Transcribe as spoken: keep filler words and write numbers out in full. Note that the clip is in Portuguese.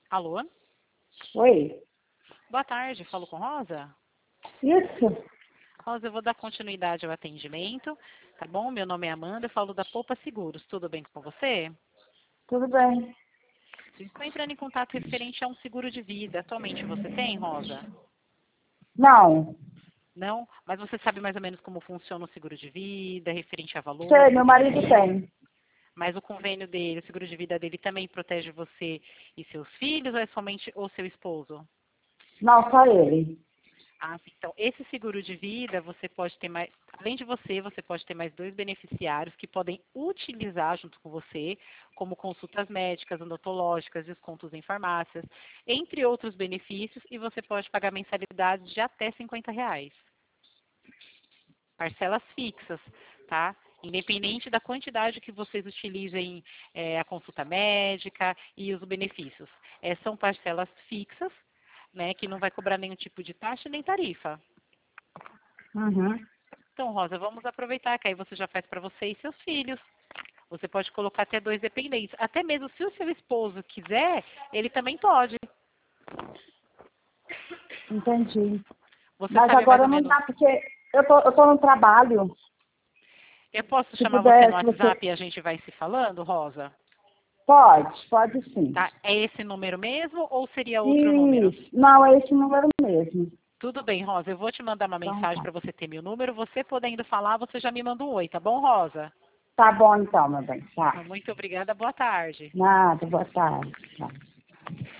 Alô? Oi. Boa tarde, falo com Rosa? Isso. Rosa, eu vou dar continuidade ao atendimento, tá bom? Meu nome é Amanda, eu falo da Poupa Seguros. Tudo bem com você? Tudo bem. Eu estou entrando em contato referente a um seguro de vida. Atualmente você tem, Rosa? Não. Não? Mas você sabe mais ou menos como funciona o seguro de vida, referente a Sei, valores e meu marido benefícios? tem. Mas o convênio dele, o seguro de vida dele também protege você e seus filhos ou é somente o seu esposo? Não, só ele. Ah, sim. Então, esse seguro de vida, você pode ter mais, além de você, você pode ter mais dois beneficiários que podem utilizar junto com você, como consultas médicas, odontológicas, descontos em farmácias, entre outros benefícios, e você pode pagar mensalidades de até cinquenta reais. Parcelas fixas, tá? Independente da quantidade que vocês utilizem é, a consulta médica e os benefícios. É, são parcelas fixas, né, que não vai cobrar nenhum tipo de taxa nem tarifa. Uhum. Então, Rosa, vamos aproveitar que aí você já faz para você e seus filhos. Você pode colocar até dois dependentes. Até mesmo se o seu esposo quiser, ele também pode. Entendi. Você Mas sabe mais agora ou não menos. dá, porque eu tô, eu tô no trabalho. Eu posso Se chamar você no puder, se você... WhatsApp e a gente vai se falando, Rosa? Pode, pode sim. Tá? É esse número mesmo ou seria outro número? Isso. Não, é esse número mesmo. Tudo bem, Rosa. Eu vou te mandar uma Então mensagem tá. para você ter meu número. Você podendo falar, você já me manda um oi, tá bom, Rosa? Tá bom então, meu bem. Tá. Muito obrigada. Boa tarde. Nada, boa tarde. Tá.